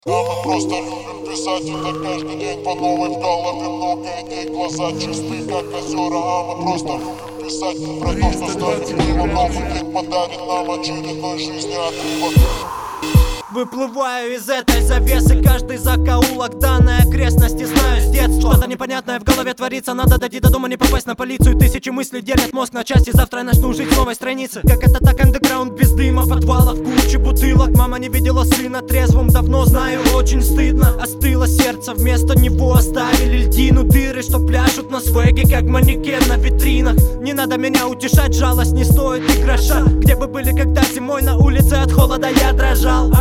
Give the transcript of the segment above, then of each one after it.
А мы просто любим писать, это каждый день по новой. В голове много идей, глаза чистые, как озера. А мы просто любим писать про то, что станет мимо. Новый день подарит нам очередной жизни отрывок. Выплываю из этой завесы, каждый закоулок данной окрестности знаю с детства. Что-то непонятное в голове творится, надо дойти до дома, не попасть на полицию. Тысячи мыслей делят мозг на части, завтра я начну жить с новой страницы. Как это так, андеграунд без дыма, подвалов, кучи бутылок. Мама не видела сына трезвым давно, знаю, очень стыдно. Остыло сердце, вместо него оставили льдину. Дыры, что пляшут на свеге, как манекен на витринах. Не надо меня утешать, жалость не стоит и гроша. Где бы были, когда зимой на улице от холода я дрожал?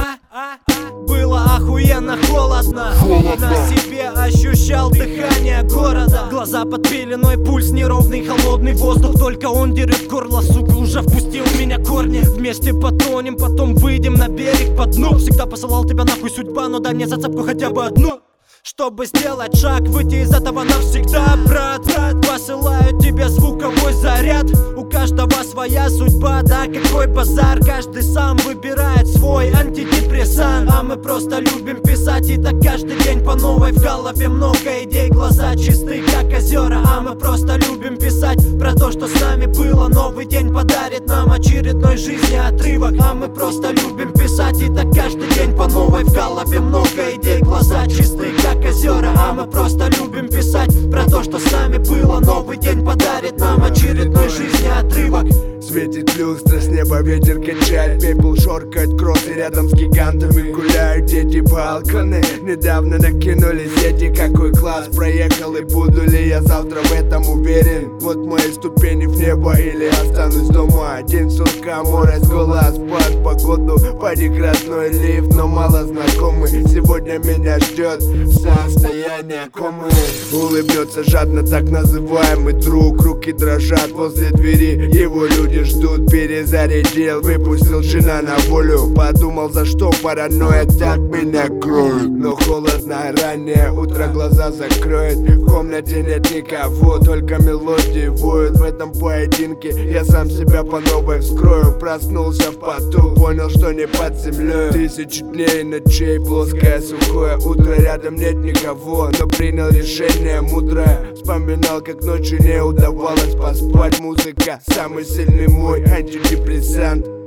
Было охуенно холодно. На себе ощущал дыхание города. Глаза под пеленой, пульс неровный, холодный воздух. Только он дерет горло, сука, уже впустил в меня корни. Вместе потонем, потом выйдем на берег по дну. Всегда посылал тебя нахуй судьба, но дай мне зацепку хотя бы одну, чтобы сделать шаг, выйти из этого навсегда, брат. Посылаю тебе звуковой заряд. У каждого своя судьба, да какой базар. Каждый сам выбирает свой антидепрессант. А мы просто любим писать, и так каждый день по новой. В голове много идей, глаза чистые, как озера. А мы просто любим писать про то, что с нами было. Новый день подарит нам очередной жизни отрывок. А мы просто любим писать, и так каждый день по новой. В голове много идей, глаза чистые, как озера. А мы просто любим писать про то, что с нами было. Новый день подарит нам очередной жизни отрывок. Светит люстра, с неба ветер качает, пепел шоркает кроссы, рядом с гигантами гуляют дети балконы. Недавно накинули сети, какой класс проехал, и буду ли я завтра в этом уверен? Вот мои ступени в небо, или останусь дома один. Сурка, море с глаз, под погоду, прекрасной лифт, но мало знакомый. Сегодня меня ждет состояние комы. Улыбнется жадно так называемый друг, руки дрожат возле двери, его люди ждут. Перезарядил, выпустил жена на волю. Подумал, за что паранойя так меня кроет. Но холодно раннее утро, глаза закроет. В комнате нет никого, только мелодии воют. В этом поединке я сам себя по новой вскрою. Проснулся в поту, понял, что не под землей. Тысячи дней и ночей, плоское сухое утро. Рядом нет никого, но принял решение мудрое. Вспоминал, как ночью не удавалось поспать. Музыка самый сильный мой антидепрессант.